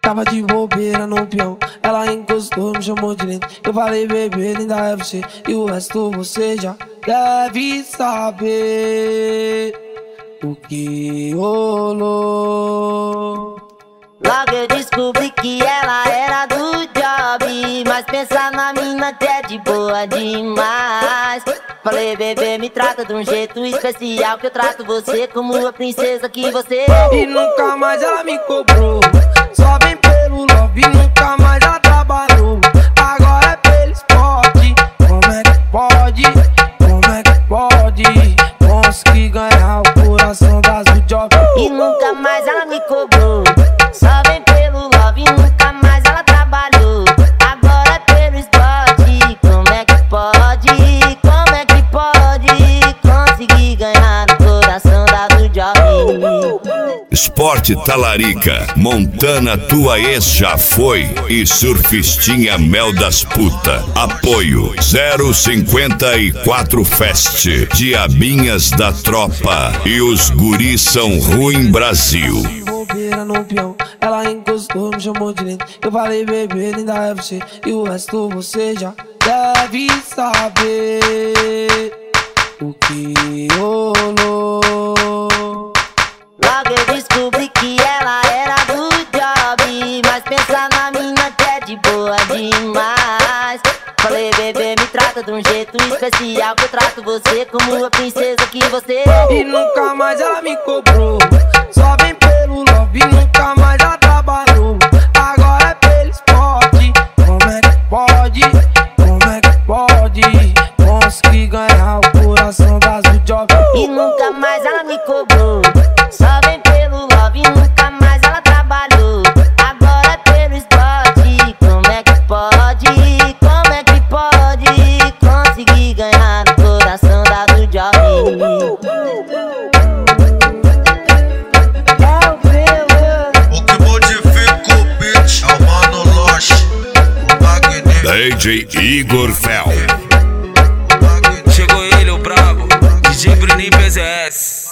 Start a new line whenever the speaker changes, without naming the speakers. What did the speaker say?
Tava de bobeira no peão, ela encostou, me chamou de lindo. Eu falei, bebê, linda é você, e o resto você já deve saber o que rolou.
Logo eu descobri que ela era do job, mas pensa na mina que é de boa demais. Falei, bebê, me trata de um jeito especial, que eu trato você como a princesa que você é.
E nunca mais ela me cobrou, só vem pelo love, nunca mais ela trabalhou. Agora é pelo esporte, como é que pode? Como é que pode? Consegui ganhar o coração das do job.
E nunca mais ela me cobrou, só vem pelo love, nunca mais ela trabalhou. Agora é pelo esporte, como é que pode? Como é que pode conseguir ganhar o coração da do job?
Esporte Talarica, Montana tua ex já foi e Surfistinha Mel das Puta. Apoio 054 Fest, Diabinhas da Tropa e os guris são ruim Brasil.
Bobeira no peão, ela encostou, me chamou de lindo. Eu falei, bebê, linda é você, e o resto você já deve saber o que rolou.
Logo eu descobri que ela era do job, mas pensa na mina que é de boa demais. Falei, bebê, me trata de um jeito especial, que eu trato você como a princesa que você é.
E nunca mais ela me cobrou, só vem pelo love, nunca mais ela trabalhou. Agora é pelo esporte, como é que pode? Como é que pode? Consegui ganhar o coração das do job.
E nunca mais ela me cobrou, só vem pelo love, nunca mais ela trabalhou. Agora é pelo esporte, como é que pode? Como é que pode conseguir ganhar o coração da do job?
O que modifica o beat é o Mano Loche, o magnífico
DJ Igor Fel.
Chegou ele, o brabo, DJ Bruninho PZS.